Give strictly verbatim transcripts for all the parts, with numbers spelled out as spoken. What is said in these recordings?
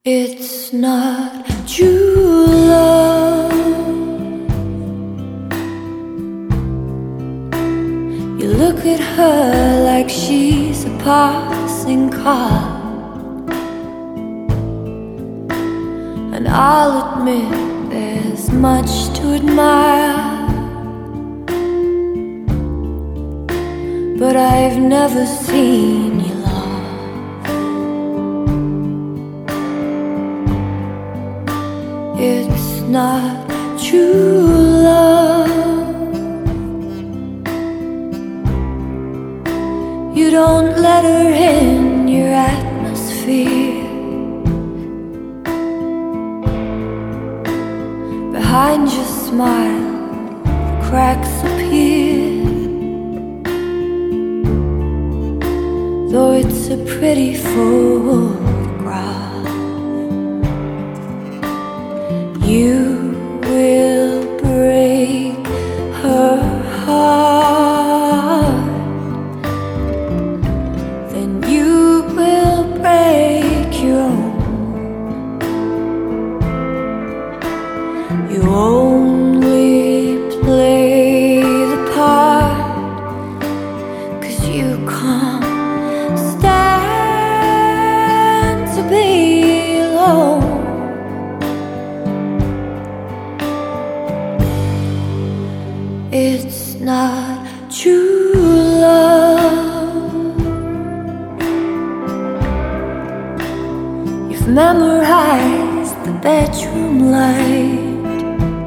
It's not true love. You look at her like she's a passing car, and I'll admit there's much to admire, but I've never seen you love. It's not true love. You don't let her in your atmosphere. Behind your smile, the cracks appear. Though it's a pretty photograph, you will break her heart, then you will break your own. You only play the part 'cause you can't stand to be alone. It's not true love. You've memorized the bedroom light,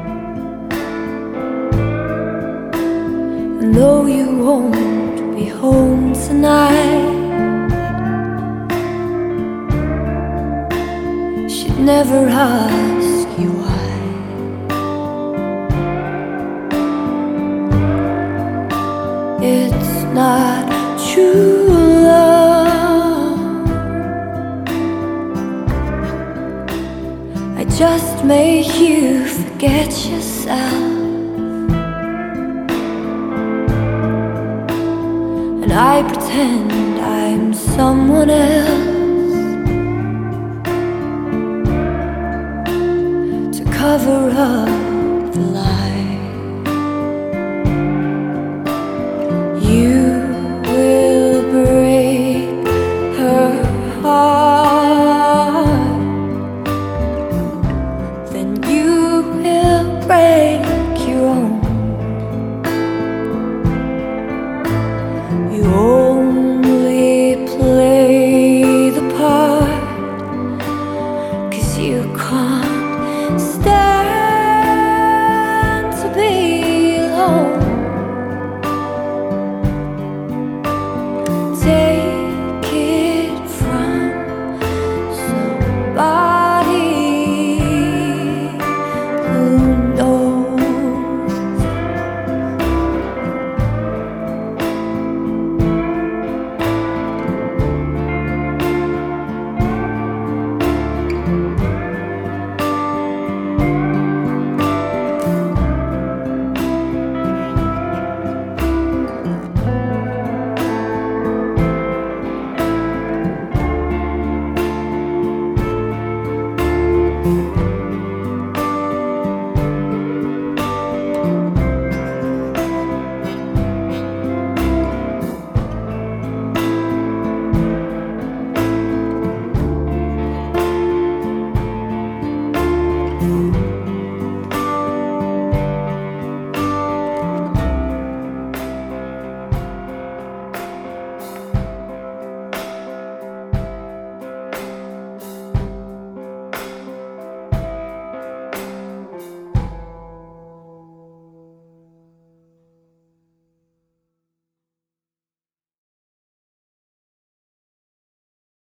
and though you won't be home tonight, she'd never ask you why. It's not true love. I just make you forget yourself, and I pretend I'm someone else to cover up the lie. You will break her heart, then you will break your own. You only play the part 'cause you can't stand to be alone.